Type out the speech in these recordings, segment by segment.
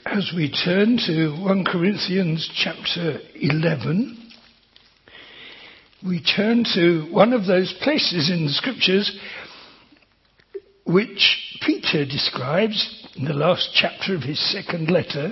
As we turn to 1 Corinthians chapter 11, we turn to one of those places in the scriptures which Peter describes in the last chapter of his second letter.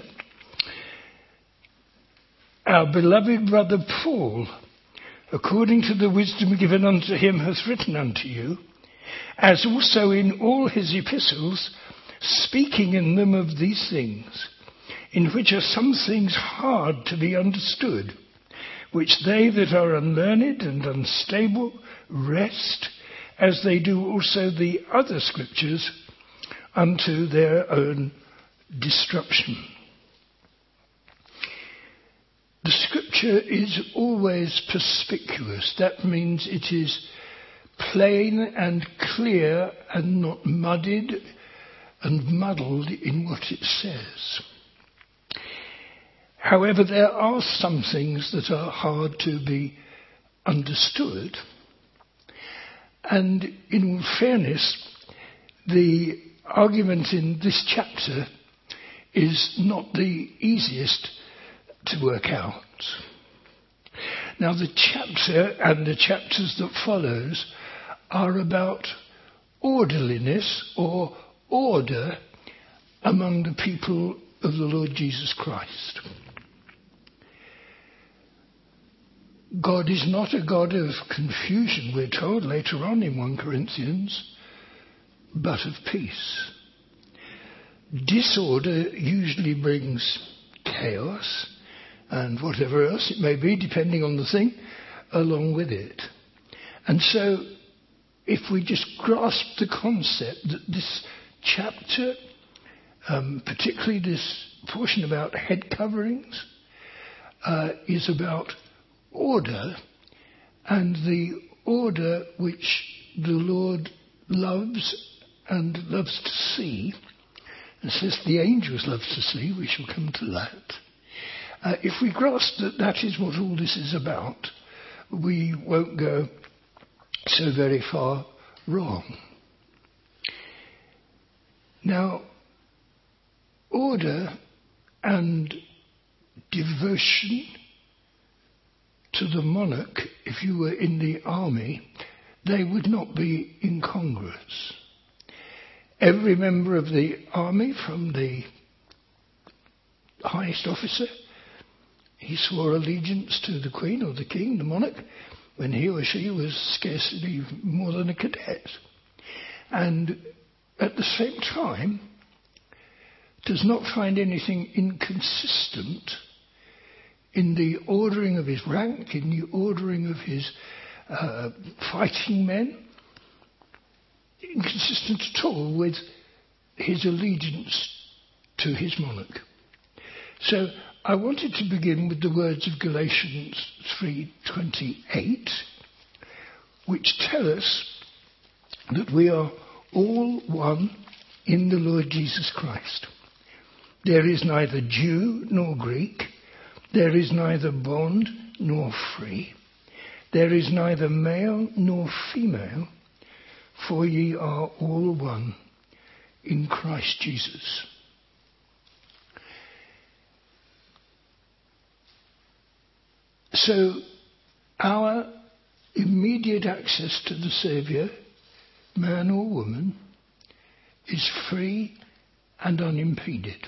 Our beloved brother Paul, according to the wisdom given unto him, hath written unto you, as also in all his epistles, speaking in them of these things, in which are some things hard to be understood, which they that are unlearned and unstable wrest, as they do also the other scriptures, unto their own destruction. The scripture is always perspicuous. That means it is plain and clear and not muddied and muddled in what it says. However, there are some things that are hard to be understood. And in all fairness, the argument in this chapter is not the easiest to work out. Now, the chapter and the chapters that follows are about orderliness or order among the people of the Lord Jesus Christ. God is not a God of confusion, we're told later on in 1 Corinthians, but of peace. Disorder usually brings chaos and whatever else it may be, depending on the thing, along with it. And so, if we just grasp the concept that this chapter, particularly this portion about head coverings, is about order, and the order which the Lord loves and loves to see, and says the angels love to see, we shall come to that. If we grasp that that is what all this is about, we won't go so very far wrong. Now, order and devotion to the monarch, if you were in the army, they would not be incongruous. Every member of the army, from the highest officer, he swore allegiance to the Queen or the King, the monarch, when he or she was scarcely more than a cadet. And at the same time, does not find anything inconsistent in the ordering of his rank, in the ordering of his fighting men, inconsistent at all with his allegiance to his monarch. So I wanted to begin with the words of Galatians 3:28, which tell us that we are all one in the Lord Jesus Christ. There is neither Jew nor Greek, there is neither bond nor free, there is neither male nor female, for ye are all one in Christ Jesus. So our immediate access to the Saviour, man or woman, is free and unimpeded.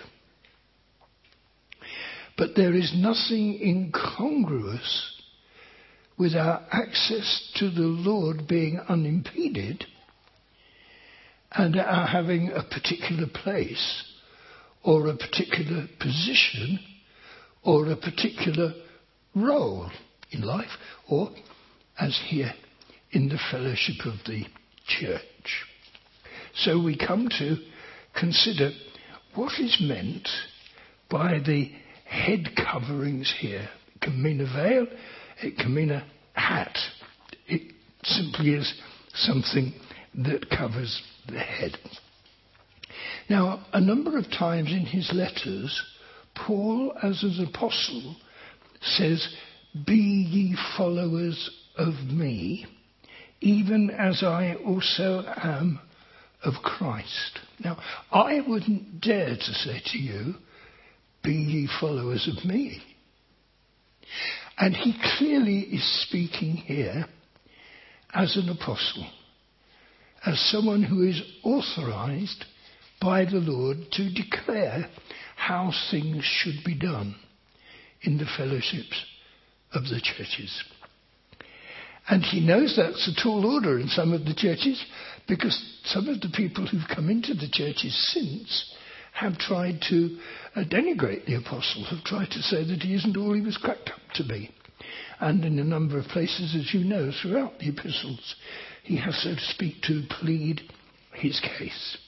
But there is nothing incongruous with our access to the Lord being unimpeded and our having a particular place or a particular position or a particular role in life, or as here in the fellowship of the church. So we come to consider what is meant by the head coverings here. It can mean a veil, it can mean a hat. It simply is something that covers the head. Now, a number of times in his letters, Paul, as an apostle, says, "Be ye followers of me, even as I also am of Christ." Now, I wouldn't dare to say to you, be ye followers of me. And he clearly is speaking here as an apostle, as someone who is authorized by the Lord to declare how things should be done in the fellowships of the churches. And he knows that's a tall order in some of the churches, because some of the people who've come into the churches since have tried to denigrate the apostle, have tried to say that he isn't all he was cracked up to be. And in a number of places, as you know, throughout the epistles, he has, so to speak, to plead his case.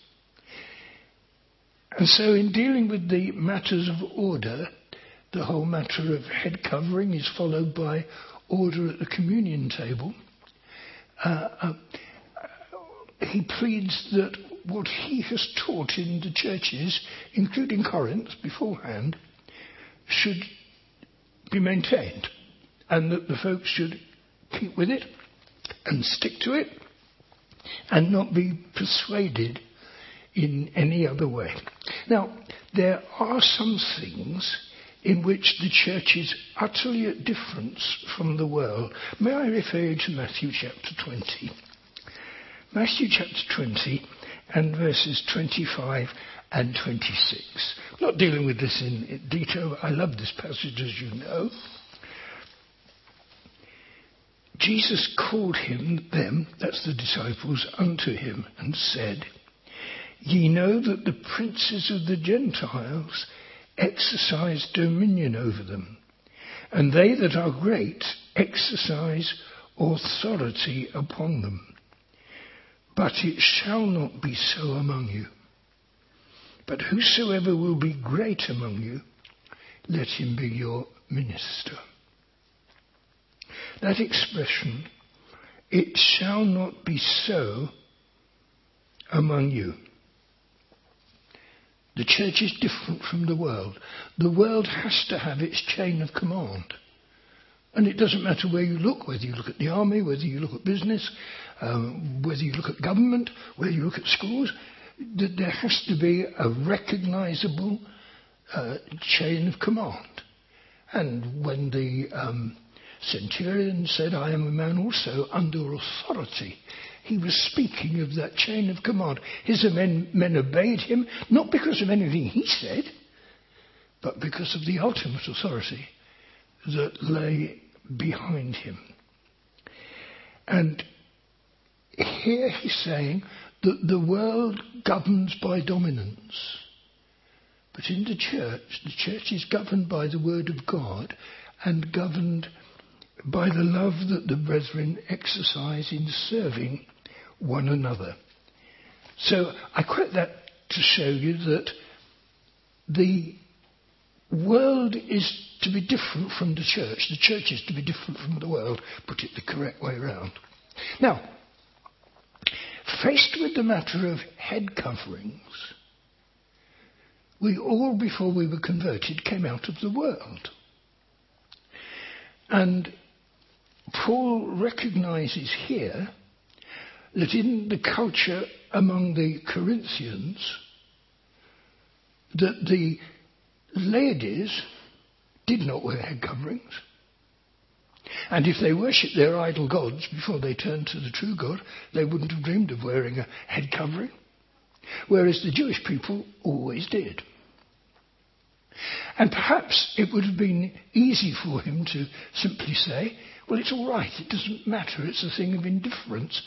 And so in dealing with the matters of order, the whole matter of head covering is followed by order at the communion table. He pleads that what he has taught in the churches, including Corinth beforehand, should be maintained, and that the folks should keep with it and stick to it and not be persuaded in any other way. Now, there are some things in which the church is utterly at difference from the world. May I refer you to Matthew chapter 20? Matthew chapter 20 and verses 25 and 26. I'm not dealing with this in detail. I love this passage, as you know. Jesus called them, that's the disciples, unto him and said, Ye know that the princes of the Gentiles exercise dominion over them, and they that are great exercise authority upon them. But it shall not be so among you. But whosoever will be great among you, let him be your minister. That expression, it shall not be so among you. The church is different from the world. The world has to have its chain of command. And it doesn't matter where you look, whether you look at the army, whether you look at business, whether you look at government, whether you look at schools, that there has to be a recognisable chain of command. And when the centurion said, I am a man also under authority, he was speaking of that chain of command. His men obeyed him, not because of anything he said, but because of the ultimate authority that lay behind him. And here he's saying that the world governs by dominance. But in the church is governed by the word of God and governed by the love that the brethren exercise in serving one another. So I quote that to show you that the world is to be different from the church. The church is to be different from the world. Put it the correct way around. Now, faced with the matter of head coverings, we all, before we were converted, came out of the world. And Paul recognises here that in the culture among the Corinthians, that the ladies did not wear head coverings. And if they worshipped their idol gods before they turned to the true God, they wouldn't have dreamed of wearing a head covering. Whereas the Jewish people always did. And perhaps it would have been easy for him to simply say, well, it's all right, it doesn't matter, it's a thing of indifference.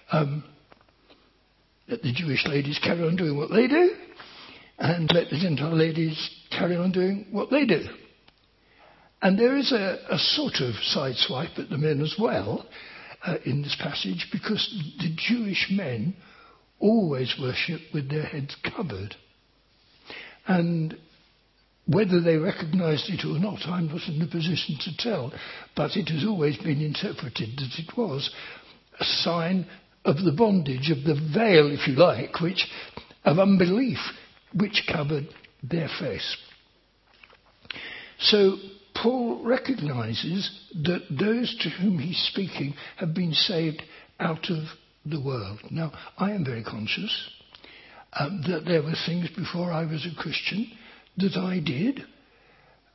Let the Jewish ladies carry on doing what they do, and let the Gentile ladies carry on doing what they do. And there is a sort of sideswipe at the men as well in this passage, because the Jewish men always worship with their heads covered. And whether they recognised it or not, I'm not in a position to tell, but it has always been interpreted that it was a sign of the bondage, of the veil, if you like, of unbelief, which covered their face. So Paul recognises that those to whom he's speaking have been saved out of the world. Now, I am very conscious that there were things before I was a Christian that I did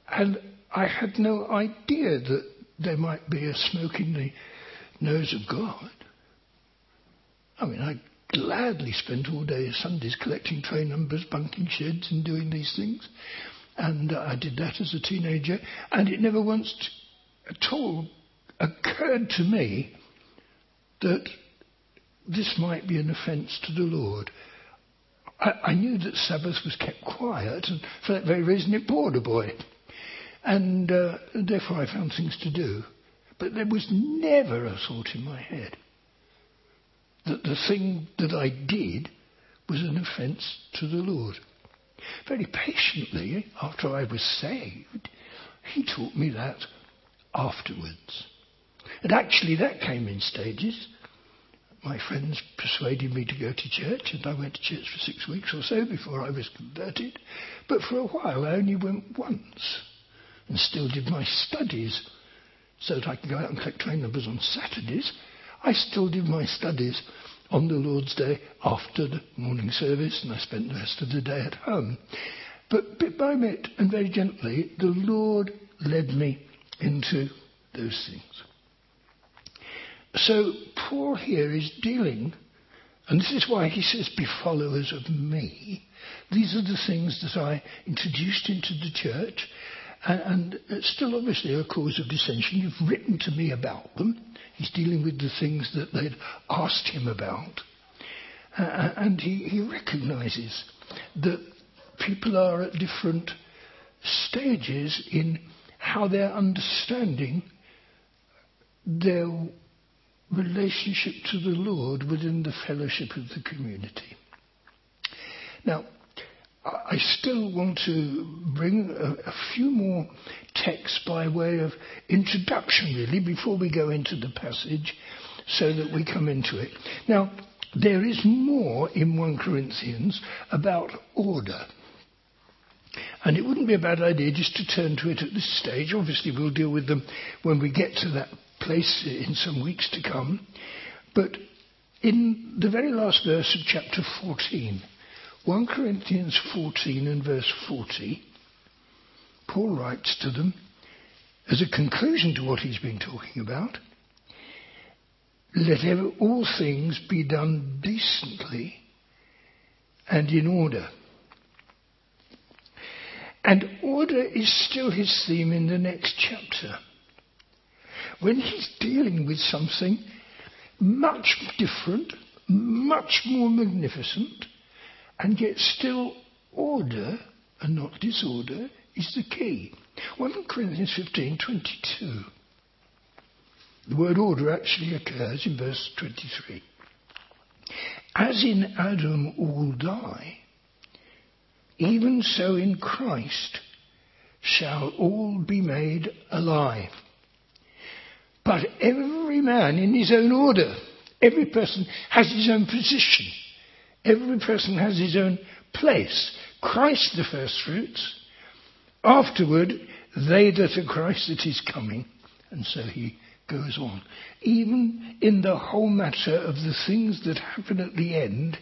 And I had no idea that there might be a smoke in the nose of God. I mean, I gladly spent all day Sundays collecting train numbers, bunking sheds and doing these things. And I did that as a teenager. And it never once at all occurred to me that this might be an offence to the Lord. I knew that Sabbath was kept quiet, and for that very reason it bored a boy. And therefore I found things to do. But there was never a thought in my head that the thing that I did was an offence to the Lord. Very patiently, after I was saved, he taught me that afterwards. And actually that came in stages. My friends persuaded me to go to church, and I went to church for 6 weeks or so before I was converted. But for a while I only went once, and still did my studies, so that I could go out and collect train numbers on Saturdays. I still did my studies on the Lord's Day after the morning service, and I spent the rest of the day at home. But bit by bit, and very gently, the Lord led me into those things. So Paul here is dealing, and this is why he says, be followers of me. These are the things that I introduced into the church, and it's still obviously a cause of dissension. You've written to me about them. He's dealing with the things that they'd asked him about. And he recognises that people are at different stages in how they're understanding their relationship to the Lord within the fellowship of the community. Now, I still want to bring a few more texts by way of introduction, really, before we go into the passage, so that we come into it. Now, there is more in 1 Corinthians about order. And it wouldn't be a bad idea just to turn to it at this stage. Obviously, we'll deal with them when we get to that place in some weeks to come. But in the very last verse of chapter 14, 1 Corinthians 14 and verse 40, Paul writes to them, as a conclusion to what he's been talking about, let all things be done decently and in order. And order is still his theme in the next chapter. When he's dealing with something much different, much more magnificent, and yet still order and not disorder is the key. 1 Corinthians 15:22. The word order actually occurs in verse 23. As in Adam all die, even so in Christ shall all be made alive. But every man in his own order. Every person has his own position. Every person has his own place. Christ the first fruits. Afterward, they that are Christ that is coming. And so he goes on. Even in the whole matter of the things that happen at the end,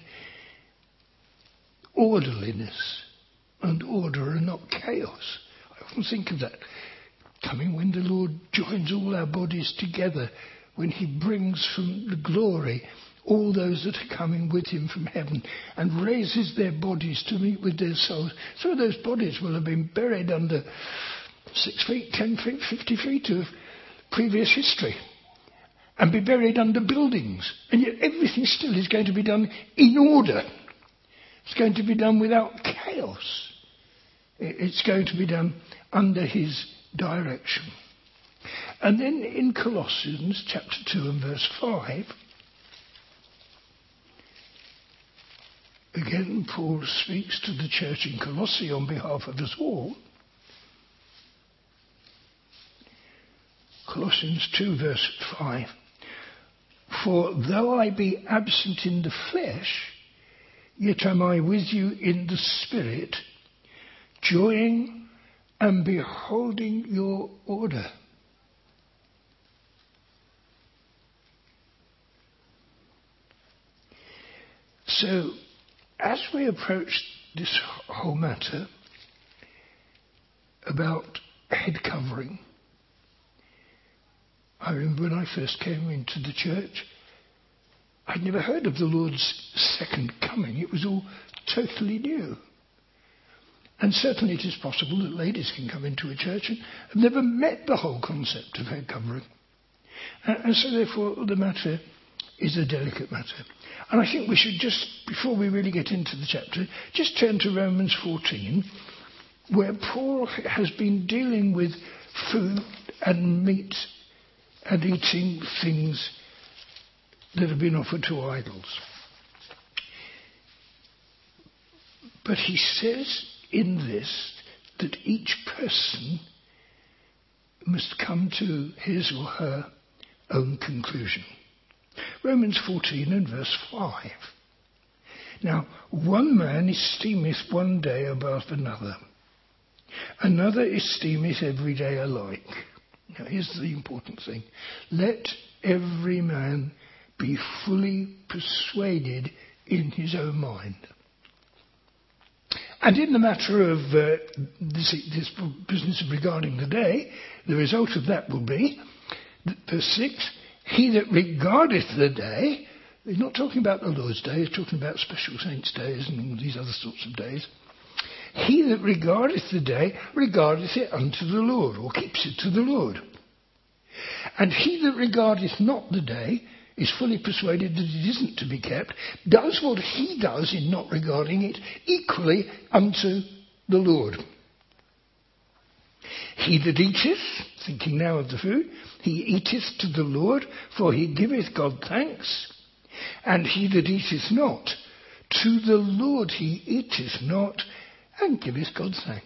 orderliness and order are not chaos. I often think of that coming when the Lord joins all our bodies together, when he brings from the glory all those that are coming with him from heaven and raises their bodies to meet with their souls. Some of those bodies will have been buried under 6 feet, 10 feet, 50 feet of previous history and be buried under buildings. And yet everything still is going to be done in order. It's going to be done without chaos. It's going to be done under his direction. And then in Colossians chapter 2 and verse 5, again Paul speaks to the church in Colossae on behalf of us all. Colossians 2 verse 5. For though I be absent in the flesh, yet am I with you in the spirit, joying and beholding your order. So, as we approach this whole matter about head covering. I remember when I first came into the church, I'd never heard of the Lord's second coming. It was all totally new. And certainly it is possible that ladies can come into a church and have never met the whole concept of head covering. And so therefore the matter is a delicate matter. And I think we should just, before we really get into the chapter, just turn to Romans 14, where Paul has been dealing with food and meat and eating things that have been offered to idols. But he says in this that each person must come to his or her own conclusion. Romans 14 and verse 5. Now, one man esteemeth one day above another. Another esteemeth every day alike. Now, here's the important thing. Let every man be fully persuaded in his own mind. And in the matter of this business regarding the day, the result of that will be, verse 6, he that regardeth the day, he's not talking about the Lord's Day, he's talking about special saints' days and all these other sorts of days. He that regardeth the day, regardeth it unto the Lord, or keeps it to the Lord. And he that regardeth not the day, is fully persuaded that it isn't to be kept, does what he does in not regarding it equally unto the Lord. He that eateth, thinking now of the food, he eateth to the Lord, for he giveth God thanks. And he that eateth not, to the Lord he eateth not, and giveth God thanks.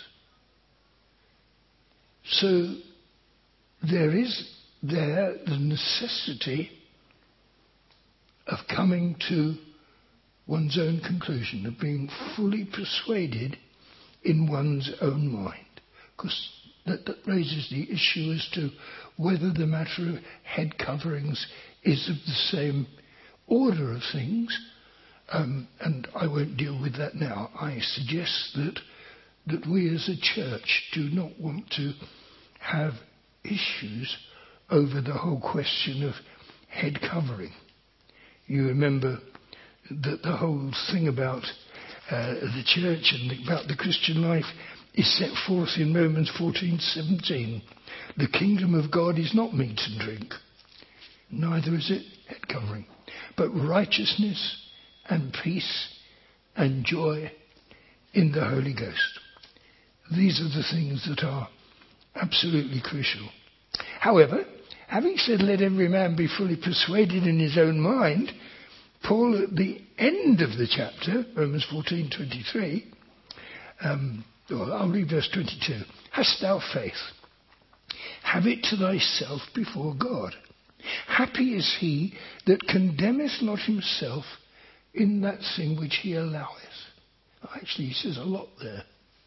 So there is there the necessity of coming to one's own conclusion, of being fully persuaded in one's own mind. Because that raises the issue as to whether the matter of head coverings is of the same order of things. And I won't deal with that now. I suggest that we as a church do not want to have issues over the whole question of head covering. You remember that the whole thing about the church and about the Christian life is set forth in Romans 14:17. The kingdom of God is not meat and drink, neither is it head covering, but righteousness and peace and joy in the Holy Ghost. These are the things that are absolutely crucial. However, having said let every man be fully persuaded in his own mind, Paul at the end of the chapter, Romans 14:23, I'll read verse 22. Hast thou faith? Have it to thyself before God. Happy is he that condemneth not himself in that thing which he alloweth. Actually, he says a lot there.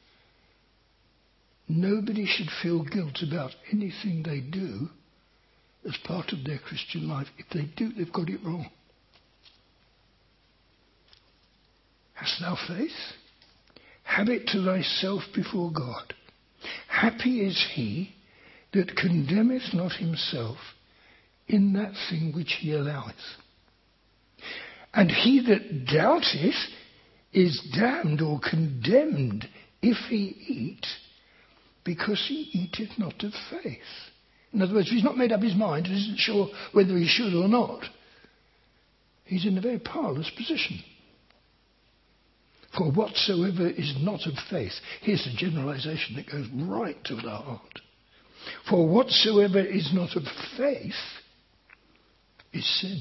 Nobody should feel guilt about anything they do as part of their Christian life. If they do, they've got it wrong. Hast thou faith? Have it to thyself before God. Happy is he that condemneth not himself in that thing which he alloweth. And he that doubteth is damned or condemned if he eat, because he eateth not of faith. In other words, if he's not made up his mind and isn't sure whether he should or not, he's in a very powerless position. For whatsoever is not of faith, here's a generalization that goes right to the heart. For whatsoever is not of faith is sin.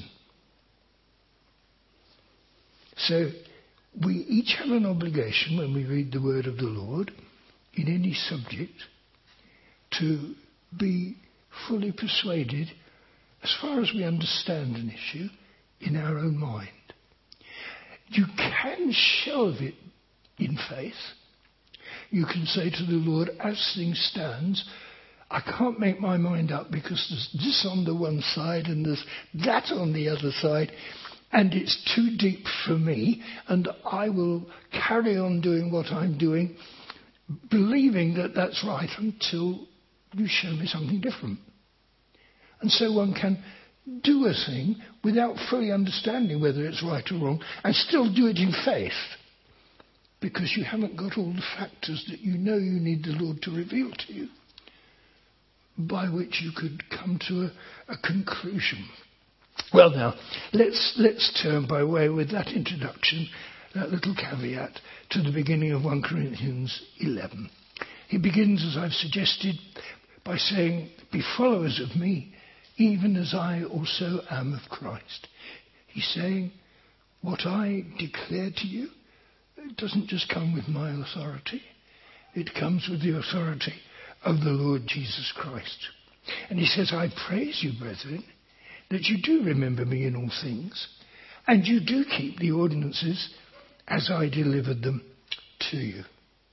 So we each have an obligation when we read the word of the Lord in any subject to be fully persuaded, as far as we understand an issue, in our own mind. You can shelve it in faith. You can say to the Lord, as things stand, I can't make my mind up because there's this on the one side and there's that on the other side, and it's too deep for me, and I will carry on doing what I'm doing believing that that's right until you show me something different. And so one can do a thing without fully understanding whether it's right or wrong, and still do it in faith, because you haven't got all the factors that you know you need the Lord to reveal to you, by which you could come to a conclusion. Well, now, let's turn, by way with that introduction, that little caveat, to the beginning of 1 Corinthians 11. He begins, as I've suggested, by saying, "Be followers of me, even as I also am of Christ." He's saying, what I declare to you, it doesn't just come with my authority. It comes with the authority of the Lord Jesus Christ. And he says, "I praise you, brethren, that you do remember me in all things, and you do keep the ordinances as I delivered them to you."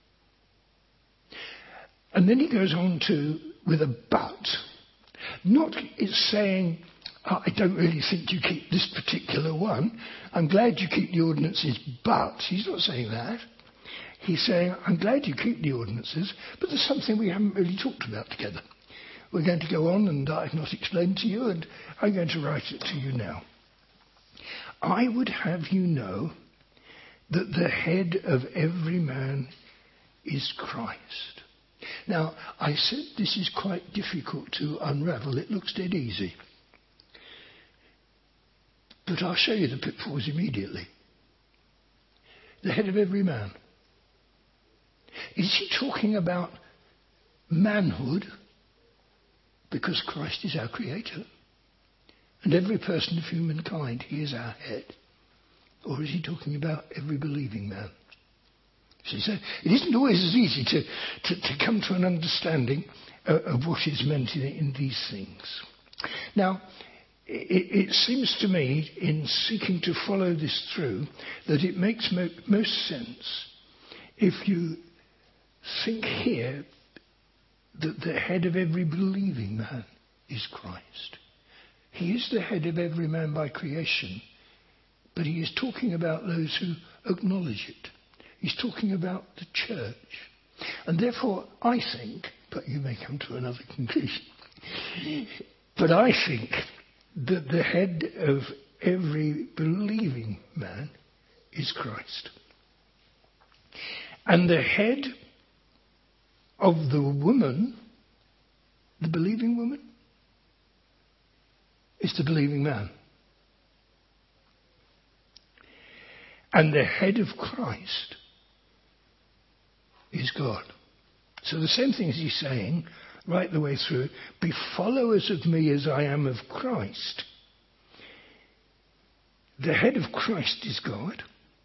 And then he goes on with a but. Not it's saying, "I don't really think you keep this particular one. I'm glad you keep the ordinances, but..." He's not saying that. He's saying, "I'm glad you keep the ordinances, but there's something we haven't really talked about together. We're going to go on, and I've not explained to you, and I'm going to write it to you now. I would have you know that the head of every man is Christ." Now, I said this is quite difficult to unravel. It looks dead easy. But I'll show you the pitfalls immediately. The head of every man. Is he talking about manhood? Because Christ is our creator. And every person of humankind, he is our head. Or is he talking about every believing man? So it isn't always as easy to come to an understanding of what is meant in these things. Now, it seems to me, in seeking to follow this through, that it makes most sense if you think here that the head of every believing man is Christ. He is the head of every man by creation, but he is talking about those who acknowledge it. He's talking about the church. And therefore, I think, but you may come to another conclusion, but I think that the head of every believing man is Christ. And the head of the woman, the believing woman, is the believing man. And the head of Christ is God. So the same thing as he's saying right the way through, "Be followers of me as I am of Christ." The head of Christ is God.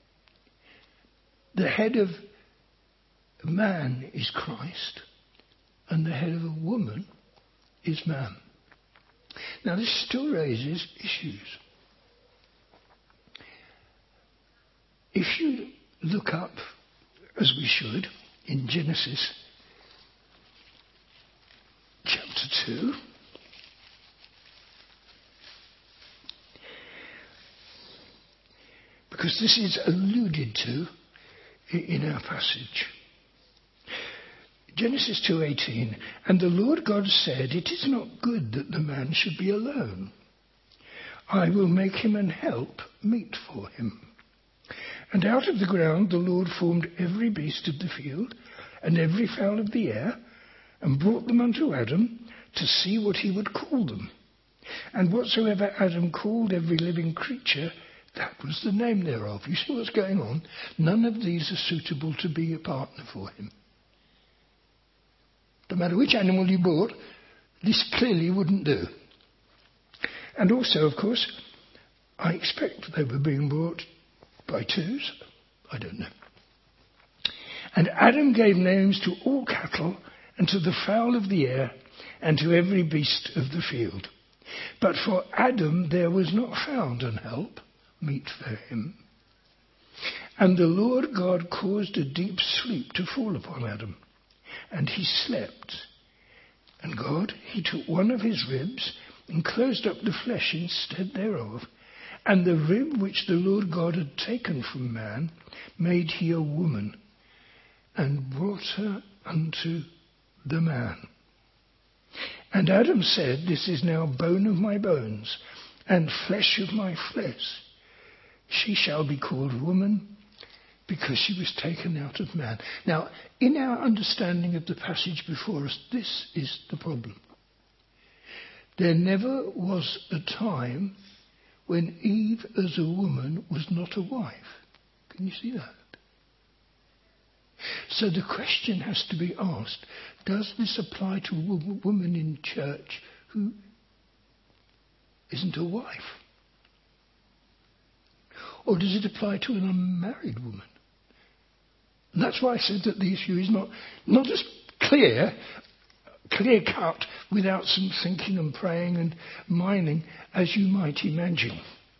The head of man is Christ. And the head of a woman is man. Now this still raises issues. If you look up, as we should, in Genesis chapter 2, because this is alluded to in our passage. Genesis 2:18, "And the Lord God said, it is not good that the man should be alone. I will make him an help meet for him. And out of the ground the Lord formed every beast of the field and every fowl of the air, and brought them unto Adam to see what he would call them. And whatsoever Adam called every living creature, that was the name thereof." You see what's going on? None of these are suitable to be a partner for him. No matter which animal you bought, this clearly wouldn't do. And also, of course, I expect they were being bought by twos. I don't know. "And Adam gave names to all cattle, and to the fowl of the air, and to every beast of the field. But for Adam there was not found an help meet for him. And the Lord God caused a deep sleep to fall upon Adam, and he slept. And God, he took one of his ribs, and closed up the flesh instead thereof. And the rib which the Lord God had taken from man, made he a woman, and brought her unto the man. And Adam said, This is now bone of my bones, and flesh of my flesh. She shall be called woman, because she was taken out of man. Now, in our understanding of the passage before us, this is the problem. There never was a time when Eve as a woman was not a wife. Can you see that? So the question has to be asked, does this apply to a woman in church who isn't a wife? Or does it apply to an unmarried woman? And that's why I said that the issue is not just clear cut without some thinking and praying and mining, as you might imagine.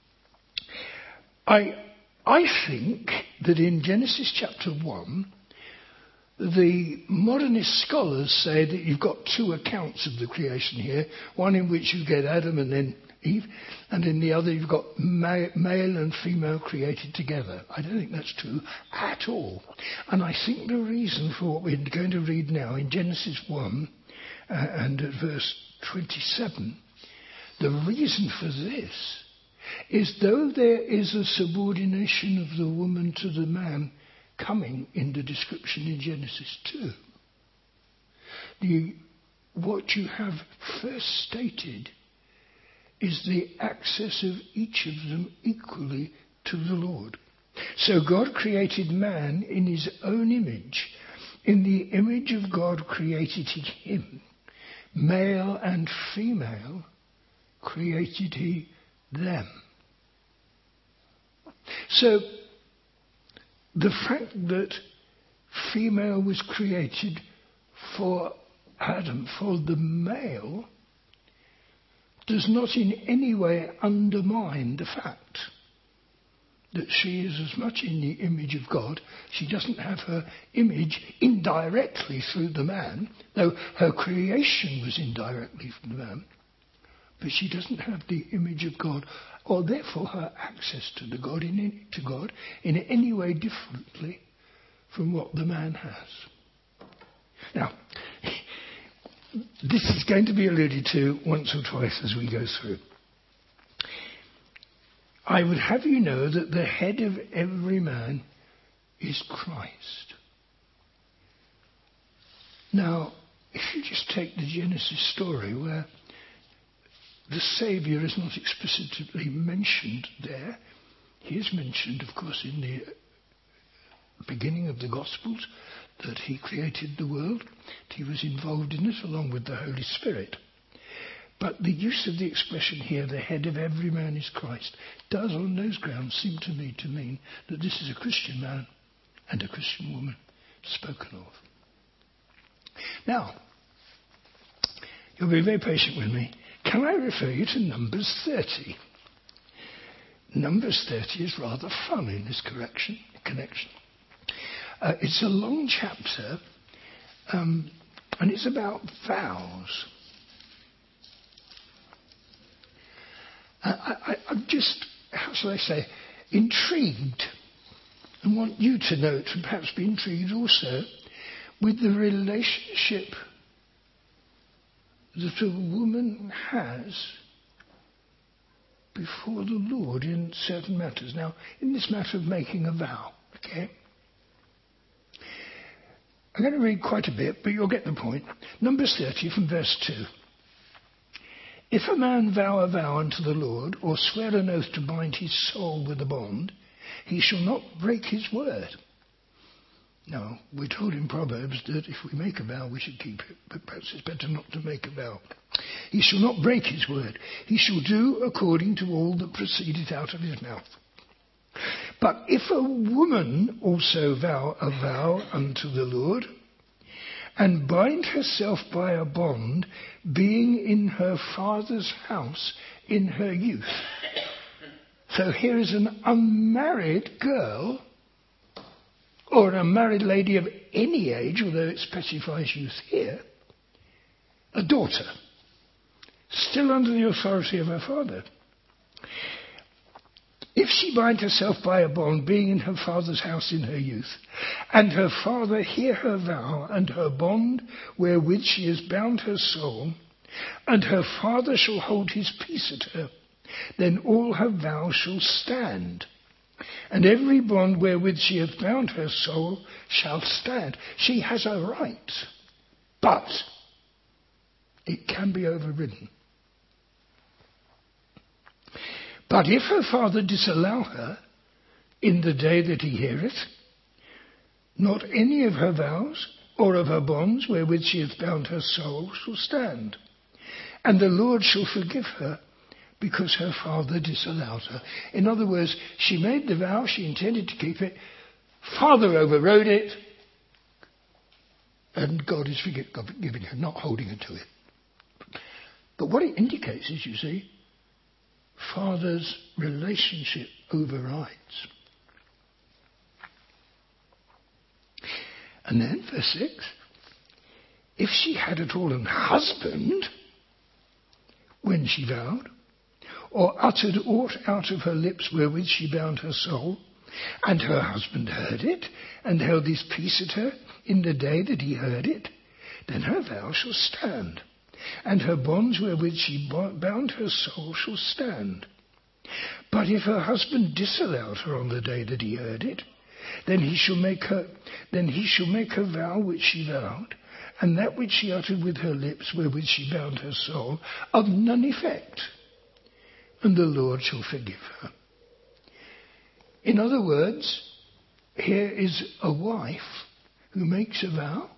I think that in Genesis chapter 1, the modernist scholars say that you've got two accounts of the creation here. One in which you get Adam and then Eve, and in the other you've got male and female created together. I don't think that's true at all. And I think the reason for what we're going to read now in Genesis 1 and at verse 27, the reason for this is though there is a subordination of the woman to the man coming in the description in Genesis 2, what you have first stated is the access of each of them equally to the Lord. So God created man in his own image. In the image of God created he him. Male and female created he them. So the fact that female was created for Adam, for the male, does not in any way undermine the fact that she is as much in the image of God. She doesn't have her image indirectly through the man, though her creation was indirectly from the man. But she doesn't have the image of God, or therefore her access to God in any way differently from what the man has. Now, this is going to be alluded to once or twice as we go through. I would have you know that the head of every man is Christ. Now, if you just take the Genesis story where the Saviour is not explicitly mentioned there, he is mentioned, of course, in the beginning of the Gospels, that he created the world, that he was involved in it along with the Holy Spirit. But the use of the expression here, the head of every man is Christ, does on those grounds seem to me to mean that this is a Christian man and a Christian woman spoken of. Now, you'll be very patient with me. Can I refer you to Numbers 30? Numbers 30 is rather fun in this connection. It's a long chapter, and it's about vows. I'm just, how shall I say, intrigued, and want you to note, and perhaps be intrigued also, with the relationship that a woman has before the Lord in certain matters. Now, in this matter of making a vow, okay? I'm going to read quite a bit, but you'll get the point. Numbers 30 from verse 2. If a man vow a vow unto the Lord, or swear an oath to bind his soul with a bond, he shall not break his word. Now, we're told in Proverbs that if we make a vow, we should keep it, but perhaps it's better not to make a vow. He shall not break his word. He shall do according to all that proceedeth out of his mouth. But if a woman also vow a vow unto the Lord, and bind herself by a bond, being in her father's house in her youth. So here is an unmarried girl, or an unmarried lady of any age, although it specifies youth here, a daughter, still under the authority of her father. If she bind herself by a bond, being in her father's house in her youth, and her father hear her vow and her bond wherewith she has bound her soul, and her father shall hold his peace at her, then all her vows shall stand, and every bond wherewith she hath bound her soul shall stand. She has a right, but it can be overridden. But if her father disallow her in the day that he heareth, not any of her vows or of her bonds wherewith she hath bound her soul shall stand. And the Lord shall forgive her because her father disallowed her. In other words, she made the vow, she intended to keep it, father overrode it, and God is forgiving her, not holding her to it. But what it indicates is, you see, father's relationship overrides. And then, verse 6, if she had at all an husband when she vowed, or uttered aught out of her lips wherewith she bound her soul, and her husband heard it, and held his peace at her in the day that he heard it, then her vow shall stand, and her bonds wherewith she bound her soul shall stand. But if her husband disallowed her on the day that he heard it, then he shall make her vow which she vowed, and that which she uttered with her lips wherewith she bound her soul, of none effect, and the Lord shall forgive her. In other words, here is a wife who makes a vow,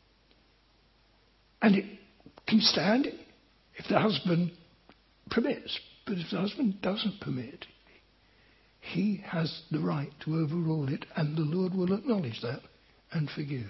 and it can stand if the husband permits. But if the husband doesn't permit, he has the right to overrule it, and the Lord will acknowledge that and forgive.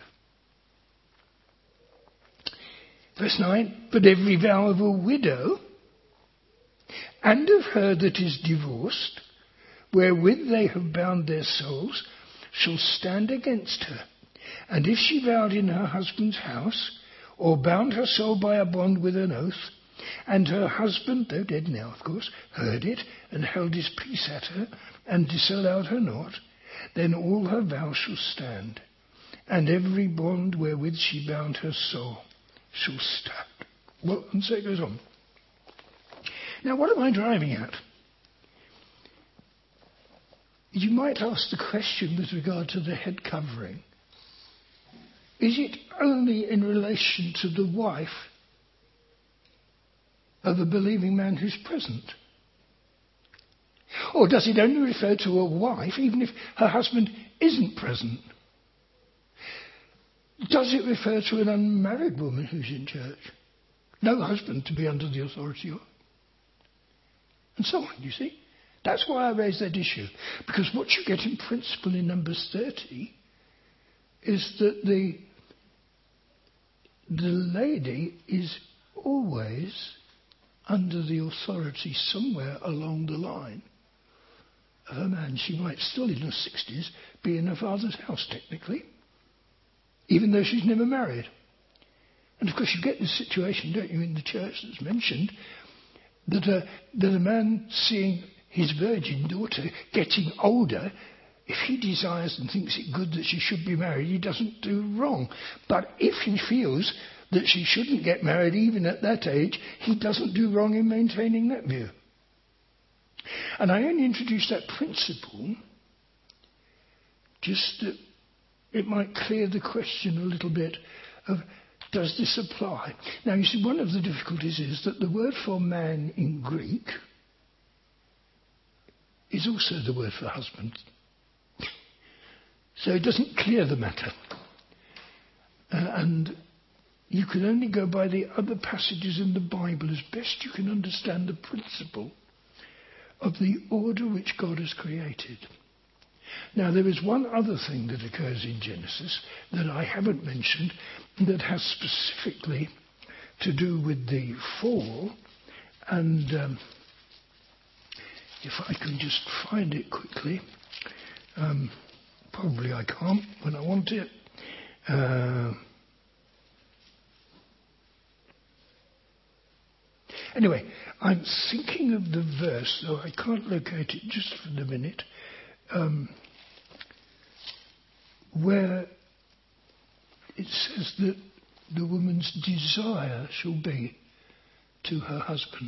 Verse 9, but every vow of a widow and of her that is divorced, wherewith they have bound their souls, shall stand against her. And if she vowed in her husband's house, or bound her soul by a bond with an oath, and her husband, though dead now of course, heard it, and held his peace at her, and disallowed her not, then all her vows shall stand, and every bond wherewith she bound her soul shall stand. Well, and so it goes on. Now, what am I driving at? You might ask the question with regard to the head covering. Is it only in relation to the wife of a believing man who's present? Or does it only refer to a wife, even if her husband isn't present? Does it refer to an unmarried woman who's in church? No husband to be under the authority of? And so on, you see. That's why I raised that issue. Because what you get in principle in Numbers 30 is that the lady is always under the authority somewhere along the line of a man. She might still in her 60s be in her father's house technically, even though she's never married. And of course you get this situation, don't you, in the church that's mentioned, that a man seeing his virgin daughter getting older, if he desires and thinks it good that she should be married, he doesn't do wrong. But if he feels that she shouldn't get married even at that age, he doesn't do wrong in maintaining that view. And I only introduced that principle just that it might clear the question a little bit of, does this apply? Now, you see, one of the difficulties is that the word for man in Greek is also the word for husband. So it doesn't clear the matter. And you can only go by the other passages in the Bible as best you can understand the principle of the order which God has created. Now, there is one other thing that occurs in Genesis that I haven't mentioned that has specifically to do with the fall. And if I can just find it quickly, probably I can't when I want it. Anyway, I'm thinking of the verse, though I can't locate it just for the minute, where it says that the woman's desire shall be to her husband.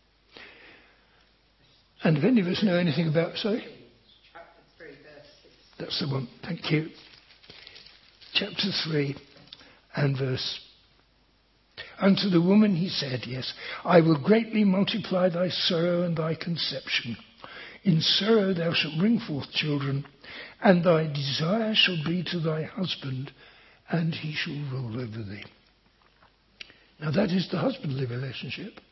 And if any of us know anything about... Sorry? Chapter 3, verse 6. That's the one. Thank you. Chapter 3 and verse... Unto the woman he said, yes, I will greatly multiply thy sorrow and thy conception. In sorrow thou shalt bring forth children, and thy desire shall be to thy husband, and he shall rule over thee. Now that is the husbandly relationship.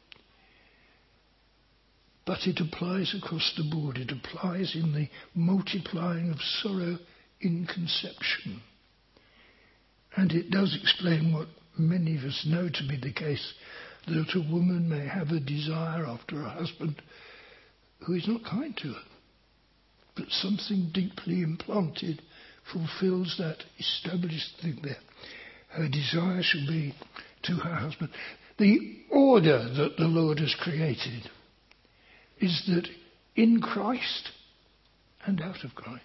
But it applies across the board. It applies in the multiplying of sorrow in conception. And it does explain what many of us know to be the case, that a woman may have a desire after a husband who is not kind to her, but something deeply implanted fulfills that established thing there. Her desire shall be to her husband. The order that the Lord has created is that in Christ and out of Christ,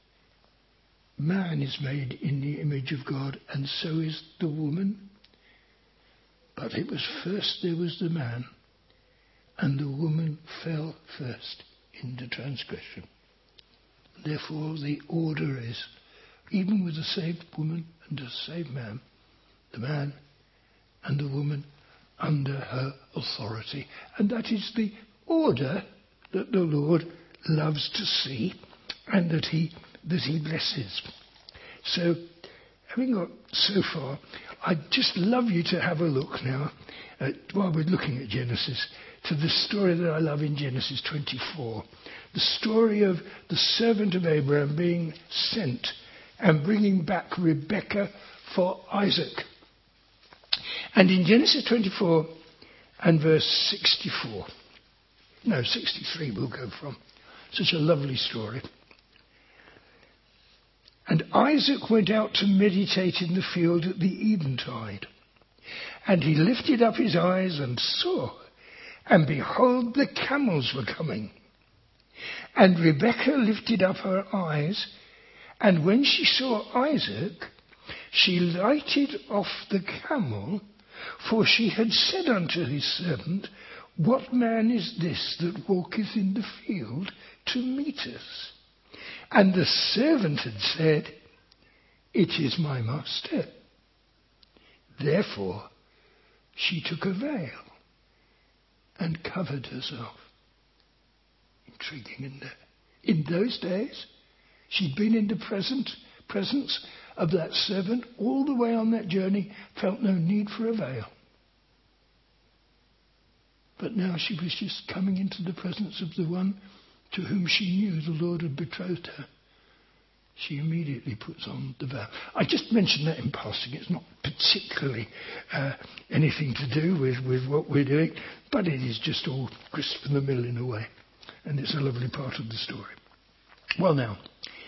man is made in the image of God, and so is the woman. But it was first there was the man, and the woman fell first into transgression. Therefore the order is, even with a saved woman and a saved man, the man and the woman under her authority. And that is the order that the Lord loves to see and that he blesses. So, having got so far, I'd just love you to have a look now, while we're looking at Genesis, to the story that I love in Genesis 24. The story of the servant of Abraham being sent and bringing back Rebekah for Isaac. And in Genesis 24 and verse 63 we'll go from. Such a lovely story. And Isaac went out to meditate in the field at the eventide. And he lifted up his eyes and saw, and behold, the camels were coming. And Rebekah lifted up her eyes, and when she saw Isaac, she lighted off the camel, for she had said unto his servant, What man is this that walketh in the field to meet us? And the servant had said, It is my master. Therefore she took a veil and covered herself. Intriguing, isn't it? In those days, she'd been in the presence of that servant all the way on that journey, felt no need for a veil. But now she was just coming into the presence of the one to whom she knew the Lord had betrothed her. She immediately puts on the veil. I just mentioned that in passing. It's not particularly anything to do with what we're doing, but it is just all grist from the mill in a way. And it's a lovely part of the story. Well now,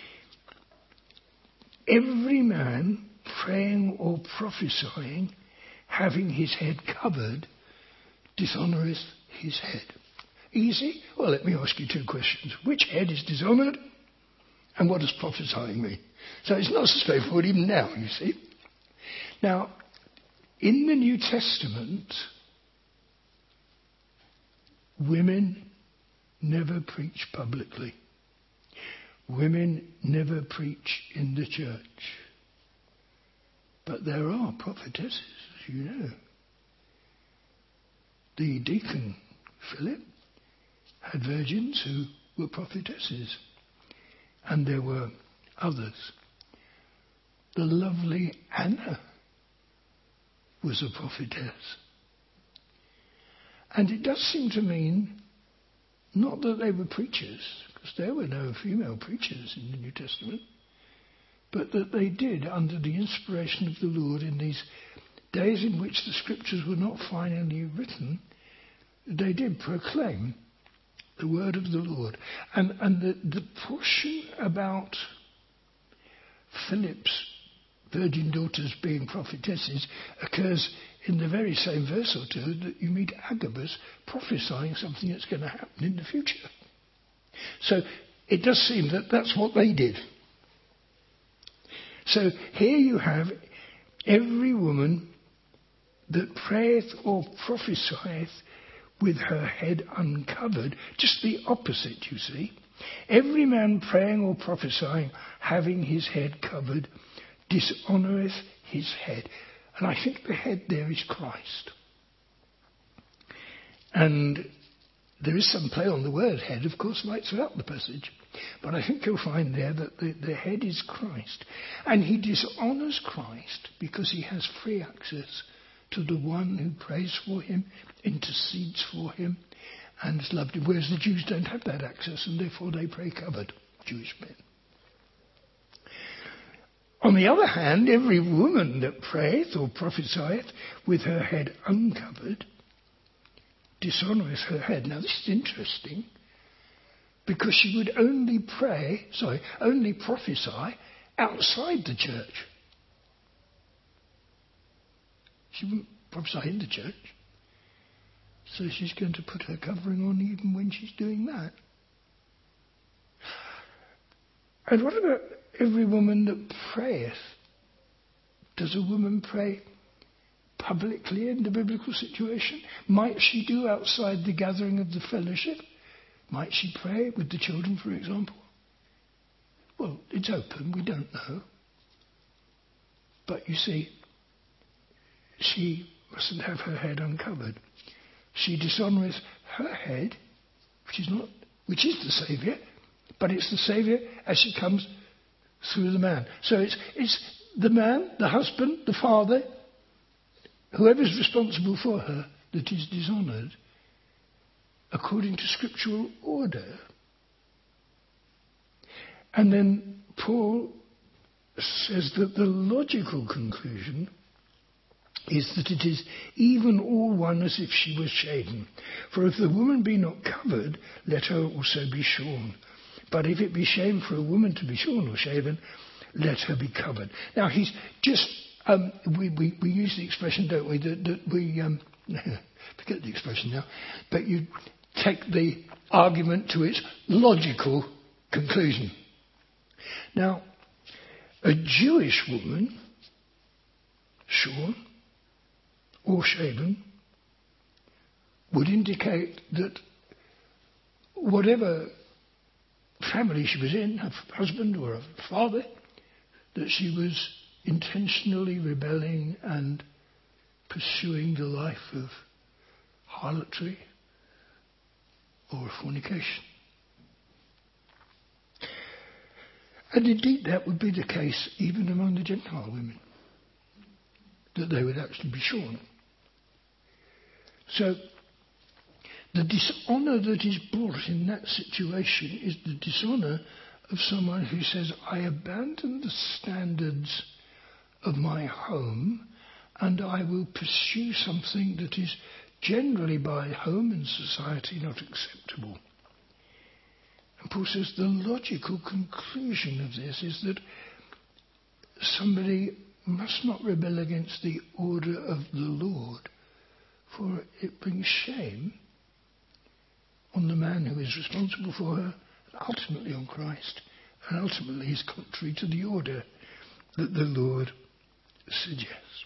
every man praying or prophesying, having his head covered, dishonoureth his head. Easy? Well, let me ask you two questions. Which head is dishonoured? And what does prophesying mean? So it's not so straightforward even now, you see. Now, in the New Testament, women never preach publicly. Women never preach in the church. But there are prophetesses, as you know. The deacon, Philip, had virgins who were prophetesses. And there were others. The lovely Anna was a prophetess. And it does seem to mean not that they were preachers, because there were no female preachers in the New Testament, but that they did, under the inspiration of the Lord in these days in which the scriptures were not finally written, they did proclaim the word of the Lord. And the portion about Philip's virgin daughters being prophetesses occurs in the very same verse or two that you meet Agabus prophesying something that's going to happen in the future. So it does seem that that's what they did. So here you have every woman that prayeth or prophesieth with her head uncovered, just the opposite, you see. Every man praying or prophesying, having his head covered, dishonoureth his head. And I think the head there is Christ. And there is some play on the word head, of course, right throughout the passage. But I think you'll find there that the head is Christ. And he dishonours Christ because he has free access to the one who prays for him, intercedes for him, and is loved him. Whereas the Jews don't have that access, and therefore they pray covered, Jewish men. On the other hand, every woman that prayeth or prophesieth with her head uncovered dishonoureth her head. Now this is interesting, because she would only prophesy outside the church. She wouldn't prophesy in the church. So she's going to put her covering on even when she's doing that. And what about every woman that prayeth? Does a woman pray publicly in the biblical situation? Might she do outside the gathering of the fellowship? Might she pray with the children, for example? Well, it's open, we don't know. But you see, she mustn't have her head uncovered. She dishonoureth her head, which is the Saviour, but it's the Saviour as she comes through the man. So it's the man, the husband, the father, whoever's responsible for her, that is dishonoured according to scriptural order. And then Paul says that the logical conclusion is that it is even all one as if she was shaven. For if the woman be not covered, let her also be shorn. But if it be shame for a woman to be shorn or shaven, let her be covered. Now he's just, we use the expression, don't we, that we, forget the expression now, but you take the argument to its logical conclusion. Now, a Jewish woman, shorn or shaven, would indicate that whatever family she was in, her husband or her father, that she was intentionally rebelling and pursuing the life of harlotry or fornication. And indeed that would be the case even among the Gentile women, that they would actually be shorn. So the dishonour that is brought in that situation is the dishonour of someone who says, I abandon the standards of my home and I will pursue something that is generally by home and society not acceptable. And Paul says the logical conclusion of this is that somebody must not rebel against the order of the Lord, for it brings shame on the man who is responsible for her, and ultimately on Christ, and ultimately is contrary to the order that the Lord suggests.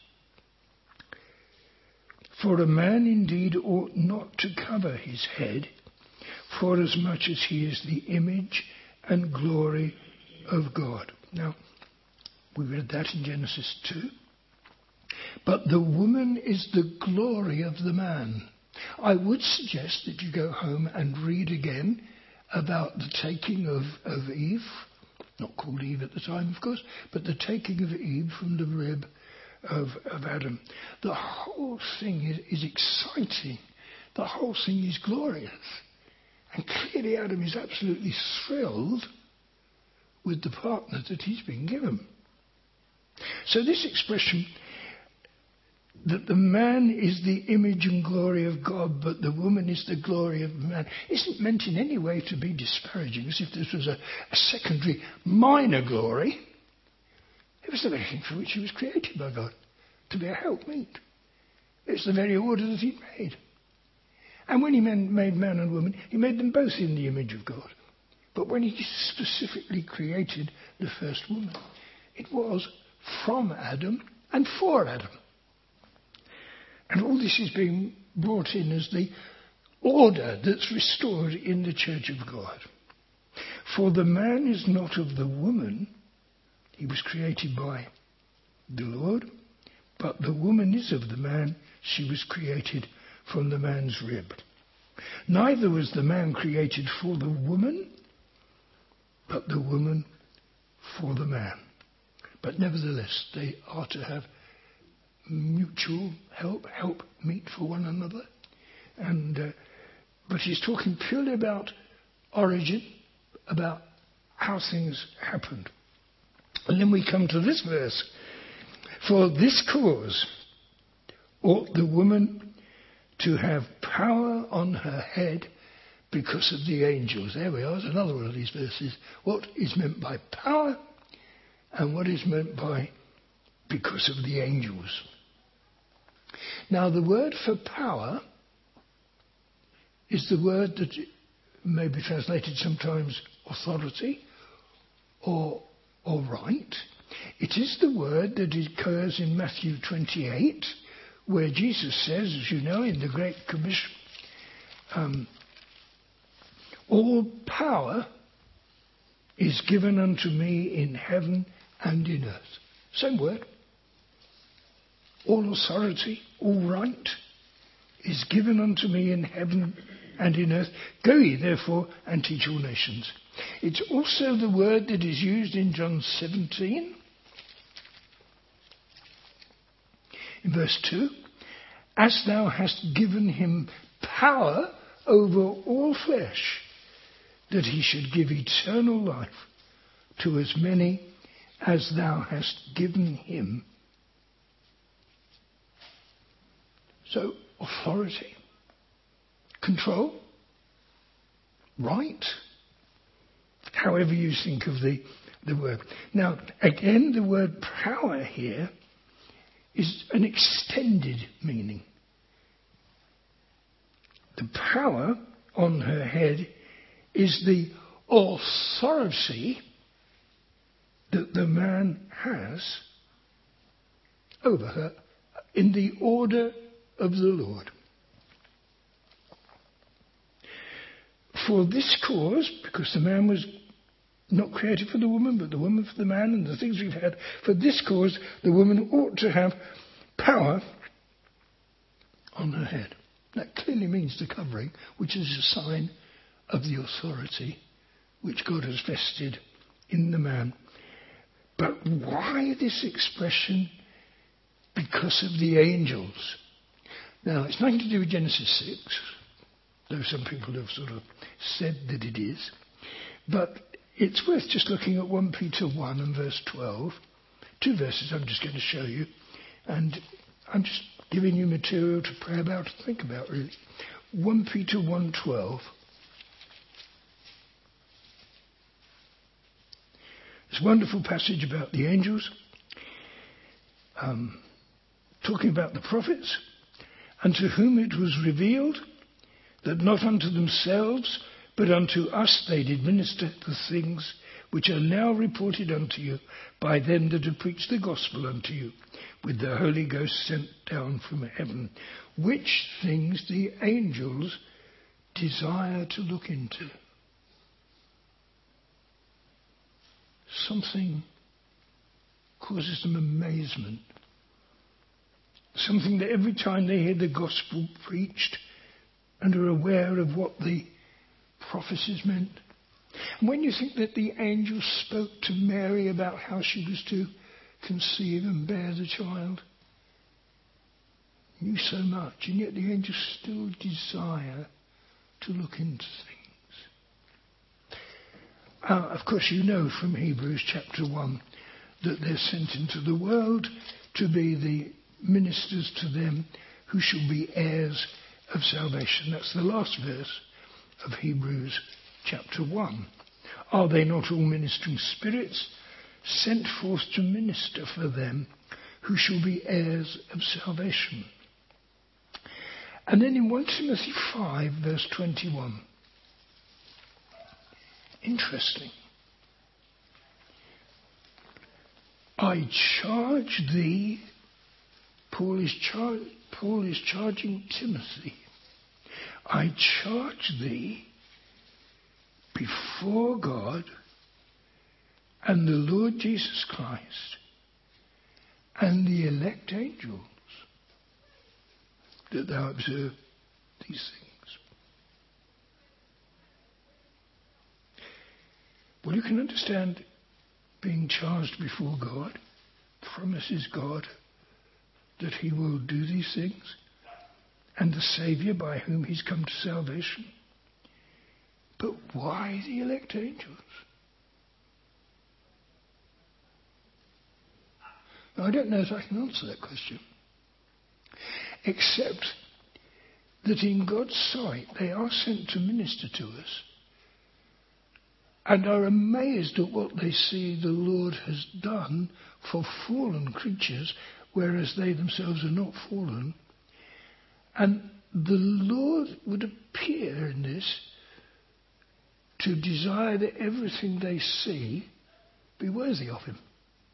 For a man indeed ought not to cover his head, for as much as he is the image and glory of God. Now, we read that in Genesis 2. But the woman is the glory of the man. I would suggest that you go home and read again about the taking of Eve, not called Eve at the time, of course, but the taking of Eve from the rib of Adam. The whole thing is exciting. The whole thing is glorious. And clearly Adam is absolutely thrilled with the partner that he's been given. So this expression that the man is the image and glory of God, but the woman is the glory of the man, isn't meant in any way to be disparaging, as if this was a secondary minor glory. It was the very thing for which he was created by God, to be a helpmeet. It's the very order that he made. And when he made man and woman, he made them both in the image of God. But when he specifically created the first woman, it was from Adam and for Adam. And all this is being brought in as the order that's restored in the church of God. For the man is not of the woman, he was created by the Lord, but the woman is of the man, she was created from the man's rib. Neither was the man created for the woman, but the woman for the man. But nevertheless, they are to have mutual help meet for one another. But he's talking purely about origin, about how things happened. And then we come to this verse. For this cause ought the woman to have power on her head because of the angels. There we are, there's another one of these verses. What is meant by power and what is meant by because of the angels. Now the word for power is the word that may be translated sometimes authority or right. It is the word that occurs in Matthew 28, where Jesus says, as you know, in the Great Commission, all power is given unto me in heaven and in earth. Same word. All authority, all right, is given unto me in heaven and in earth. Go ye therefore and teach all nations. It's also the word that is used in John 17, in verse 2. As thou hast given him power over all flesh, that he should give eternal life to as many as thou hast given him. So, authority, control, right, however you think of the word. Now, again, the word power here is an extended meaning. The power on her head is the authority that the man has over her in the order of the Lord. For this cause, because the man was not created for the woman, but the woman for the man, and the things we've had, for this cause the woman ought to have power on her head. That clearly means the covering, which is a sign of the authority which God has vested in the man. But why this expression, because of the angels? Now, it's nothing to do with Genesis 6, though some people have sort of said that it is. But it's worth just looking at 1 Peter 1 and verse 12. Two verses I'm just going to show you. And I'm just giving you material to pray about, to think about, really. 1 Peter 1:12. This wonderful passage about the angels, talking about the prophets, unto whom it was revealed that not unto themselves, but unto us they did minister the things which are now reported unto you by them that have preached the gospel unto you, with the Holy Ghost sent down from heaven, which things the angels desire to look into. Something causes them amazement. Something that every time they hear the gospel preached and are aware of what the prophecies meant. And when you think that the angel spoke to Mary about how she was to conceive and bear the child, knew so much, and yet the angels still desire to look into things. Of course, you know from Hebrews chapter 1 that they're sent into the world to be the ministers to them who shall be heirs of salvation. That's the last verse of Hebrews chapter 1. Are they not all ministering spirits sent forth to minister for them who shall be heirs of salvation. And then in 1 Timothy 5, verse 21. Interesting. I charge thee, Paul is charging Timothy, I charge thee before God and the Lord Jesus Christ and the elect angels that thou observe these things. Well, you can understand being charged before God, promises God that he will do these things, and the Saviour by whom he's come to salvation. But why the elect angels? Now, I don't know if I can answer that question, except that in God's sight they are sent to minister to us and are amazed at what they see the Lord has done for fallen creatures, whereas they themselves are not fallen. And the Lord would appear in this to desire that everything they see be worthy of him.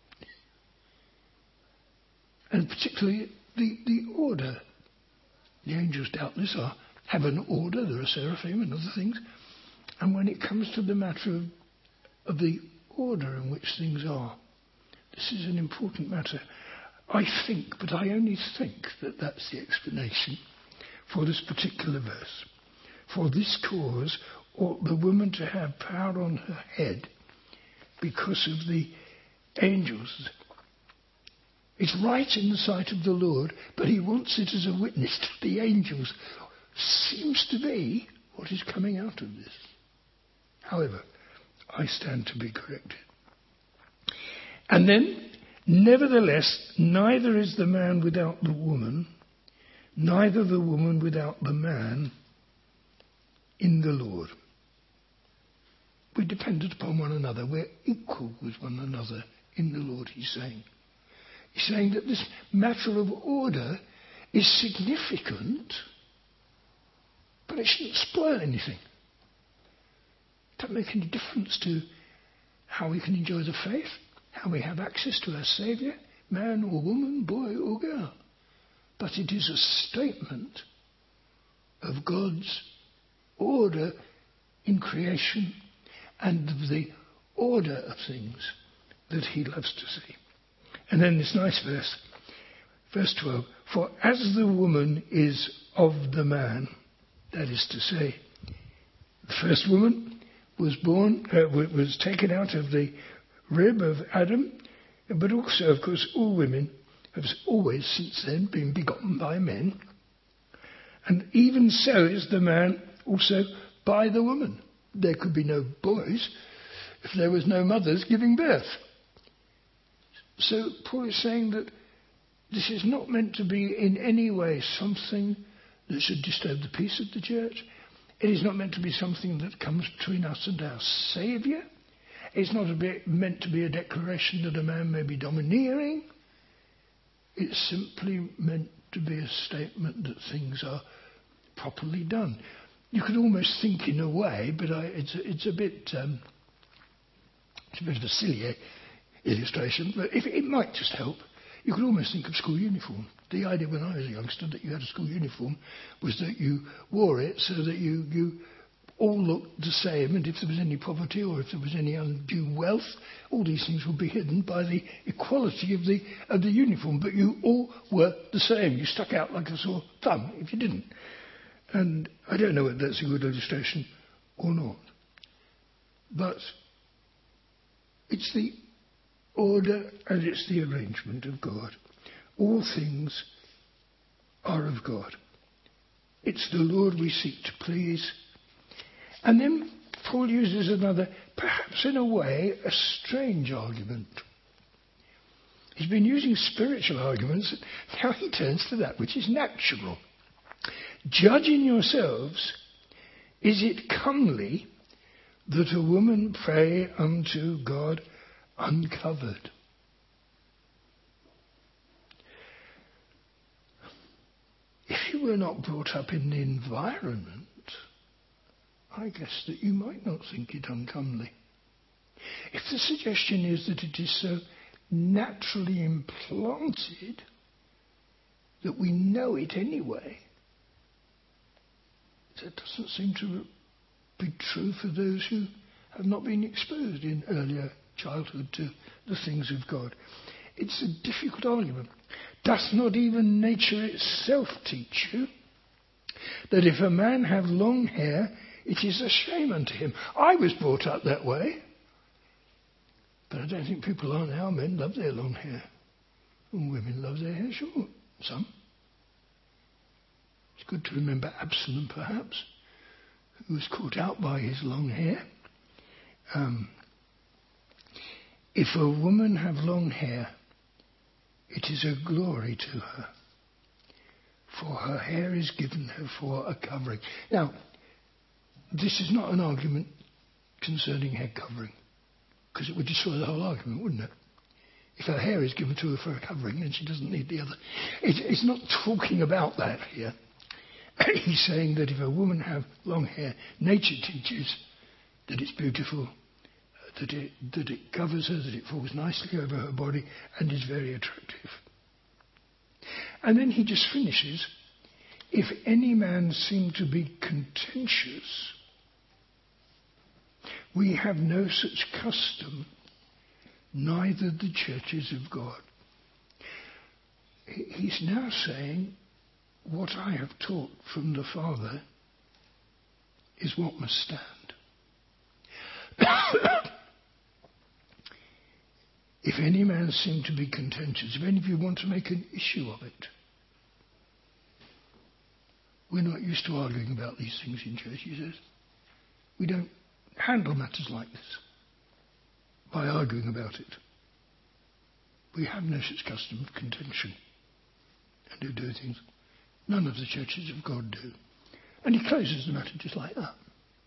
And particularly the order. The angels doubtless have an order, there are seraphim and other things. And when it comes to the matter of the order in which things are, this is an important matter. I think, but I only think, that that's the explanation for this particular verse. For this cause ought the woman to have power on her head because of the angels. It's right in the sight of the Lord, but he wants it as a witness to the angels. Seems to be what is coming out of this. However, I stand to be corrected. And then, nevertheless, neither is the man without the woman, neither the woman without the man in the Lord. We're dependent upon one another. We're equal with one another in the Lord, he's saying. He's saying that this matter of order is significant, but it shouldn't spoil anything. It doesn't make any difference to how we can enjoy the faith, how we have access to our Saviour, man or woman, boy or girl. But it is a statement of God's order in creation and of the order of things that he loves to see. And then this nice verse, verse 12. For as the woman is of the man, that is to say, the first woman was taken out of the rib of Adam, but also, of course, all women have always since then been begotten by men. And even so is the man also by the woman. There could be no boys if there was no mothers giving birth. So Paul is saying that this is not meant to be in any way something that should disturb the peace of the church. It is not meant to be something that comes between us and our Saviour. It's not meant to be a declaration that a man may be domineering. It's simply meant to be a statement that things are properly done. You could almost think in a way, but it's a bit of a silly illustration, but if it might just help, you could almost think of school uniform. The idea when I was a youngster that you had a school uniform was that you wore it so that you all looked the same, and if there was any poverty or if there was any undue wealth, all these things would be hidden by the equality of the uniform. But you all were the same. You stuck out like a sore thumb if you didn't. And I don't know whether that's a good illustration or not. But it's the order and it's the arrangement of God. All things are of God. It's the Lord we seek to please. And then Paul uses another, perhaps in a way, a strange argument. He's been using spiritual arguments, now he turns to that which is natural. Judging yourselves, is it comely that a woman pray unto God uncovered. If you were not brought up in the environment, I guess that you might not think it uncomely. If the suggestion is that it is so naturally implanted that we know it anyway, that doesn't seem to be true for those who have not been exposed in earlier childhood to the things of God. It's a difficult argument. Does not even nature itself teach you that if a man have long hair, it is a shame unto him? I was brought up that way, but I don't think people are now. Men love their long hair, and women love their hair short. Some. It's good to remember Absalom, perhaps, who was caught out by his long hair. If a woman have long hair, it is a glory to her, for her hair is given her for a covering. Now, this is not an argument concerning head covering, because it would destroy the whole argument, wouldn't it? If her hair is given to her for a covering, then she doesn't need the other. It's not talking about that here. He's saying that if a woman have long hair, nature teaches that it's beautiful, that it covers her, that it falls nicely over her body and is very attractive. And then he just finishes, if any man seem to be contentious, we have no such custom, neither the churches of God. He's now saying, what I have taught from the Father is what must stand. If any man seem to be contentious, if any of you want to make an issue of it, we're not used to arguing about these things in church, he says. We don't handle matters like this by arguing about it. We have no such custom of contention and who do things. None of the churches of God do. And he closes the matter just like that,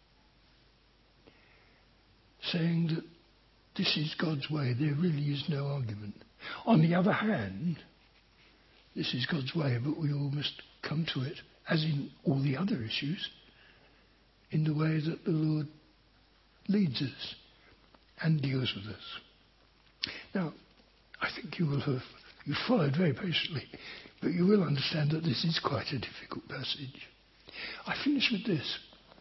saying that this is God's way. There really is no argument. On the other hand, this is God's way, but we all must come to it, as in all the other issues, in the way that the Lord leads us and deals with us. Now, I think you followed very patiently, but you will understand that this is quite a difficult passage. I finish with this.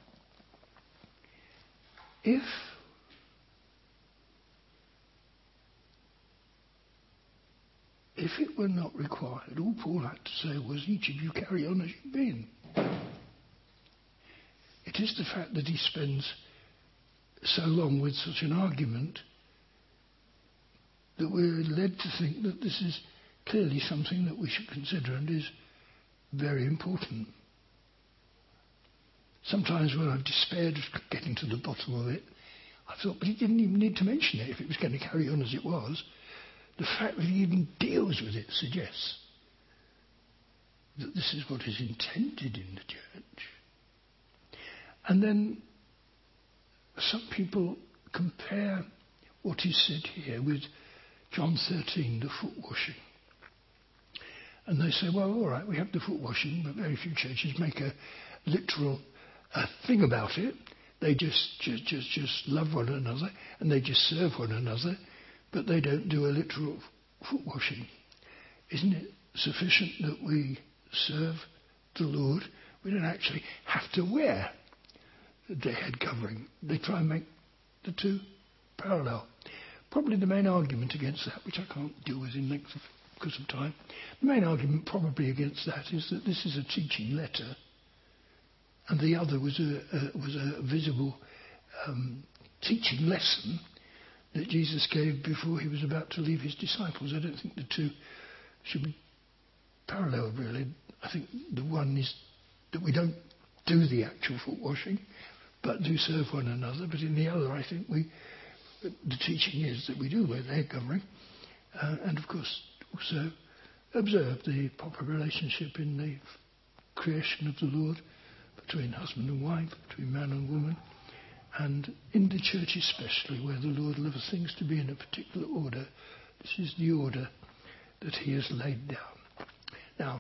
If it were not required, all Paul had to say was, each of you carry on as you've been. It is the fact that he spends so long with such an argument that we're led to think that this is clearly something that we should consider and is very important. Sometimes when I've despaired of getting to the bottom of it, I thought, but he didn't even need to mention it if it was going to carry on as it was. The fact that he even deals with it suggests that this is what is intended in the church. And then some people compare what is said here with John 13, the foot washing. And they say, well, all right, we have the foot washing, but very few churches make a literal thing about it. They just love one another and they just serve one another, but they don't do a literal foot washing. Isn't it sufficient that we serve the Lord? We don't actually have to wear the head covering. They try and make the two parallel. Probably the main argument against that, which I can't deal with in length because of time, the main argument probably against that is that this is a teaching letter, and the other was a visible teaching lesson that Jesus gave before he was about to leave his disciples. I don't think the two should be parallel, really. I think the one is that we don't do the actual foot washing, but do serve one another. But in the other, I think the teaching is that we do wear the head covering, and of course also observe the proper relationship in the creation of the Lord between husband and wife, between man and woman, And in the church especially, where the Lord loves things to be in a particular order, this is the order that he has laid down.